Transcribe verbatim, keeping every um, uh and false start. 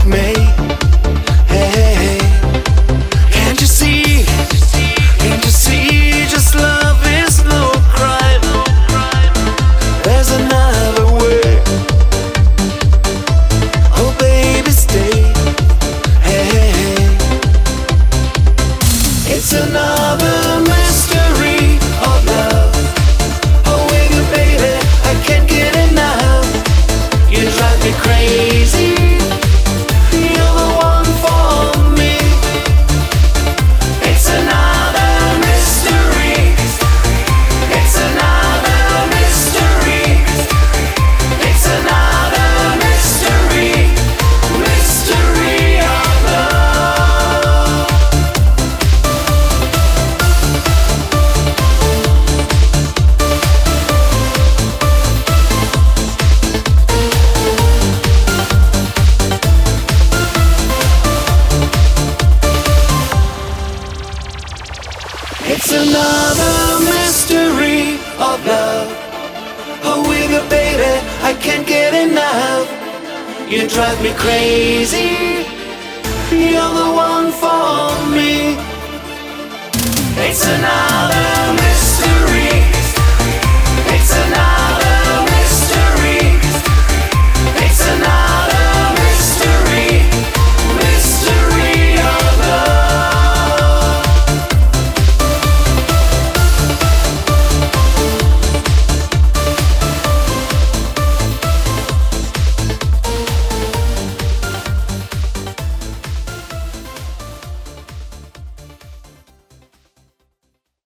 me. Hey, hey, hey. Can't you see? Can't you see? Just love is no crime. There's another way. Oh baby, stay. Hey, hey, hey. It's another mystery of love. Oh with you baby, I can't get enough. You drive me crazy. You're the one for me. It's another mystery. It's another mystery. It's another mystery. Mystery of love. It's another mystery of love. Oh, with you, baby, I can't get enough. You drive me crazy. You're the one for me. It's another